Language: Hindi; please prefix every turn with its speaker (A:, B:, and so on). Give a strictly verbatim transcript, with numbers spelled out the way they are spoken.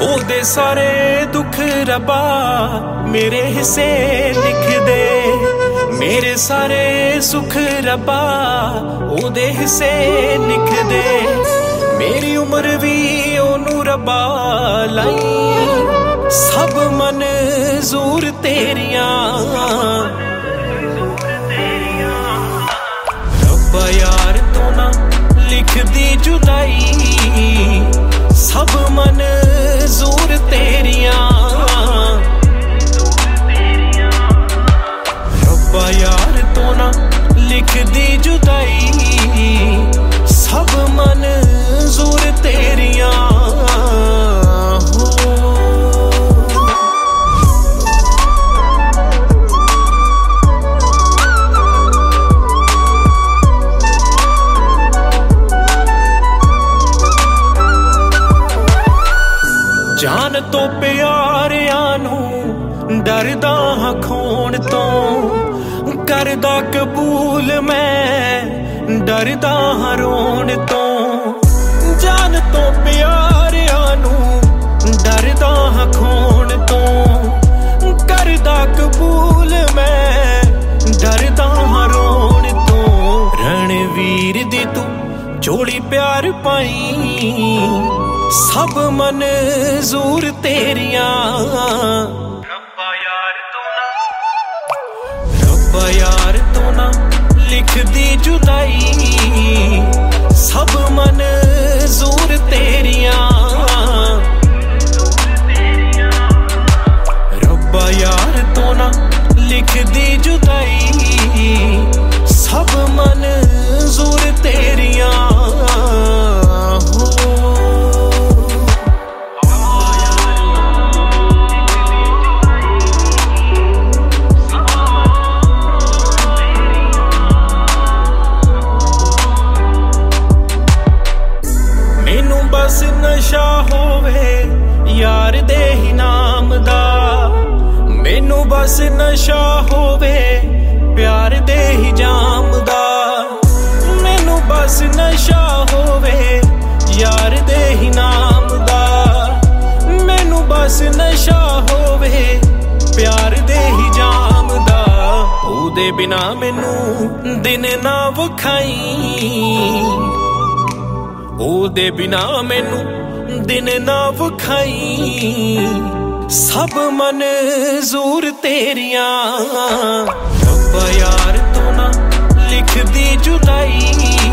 A: ओदे सारे दुख रब्बा मेरे हिस्से लिख दे, मेरे सारे सुख रब्बा ओदे हिस्से लिख दे। मेरी उम्र भी ओनू रब्बा लाई, सब मंजूर तेरियां रब्बा यार तो ना लिख दी जुदाई, सब मंजूर तेरियां रब्बा यार तो ना लिख दी जुदाई, सब मंजूर तेरियां जान तो प्यारियां नू डरदा हां खोण तो, करदा कबूल मैं डरदा हां रोण तो। जान तो प्यारियां नू डरदा हां खोण तो, करदा कबूल मैं डरदा हां रोण तो। रणवीर दी तू जोड़ी प्यार पाई, सब मंजूर तेरियां रब्बा यार तो ना रब्बा यार तो ना लिख दी जुदाई, सब मंजूर तेरियां रब्बा यार तो ना लिख दी जुदाई, सब मंजूर तेरियां बस नशा होवे यार दे ही नाम दा, मैनू बस नशा होवे प्यार दे ही जाम दा। मैनू बस नशा होवे यार दे ही नाम दा, मैनू बस नशा होवे प्यार दे ही जाम दा। ओदे बिना मैनू दिन ना वखाई, ओदे बिना मैनू दिन ना वखाई, सब मंजूर तेरियां रब्बा यार तो ना लिख दी जुदाई।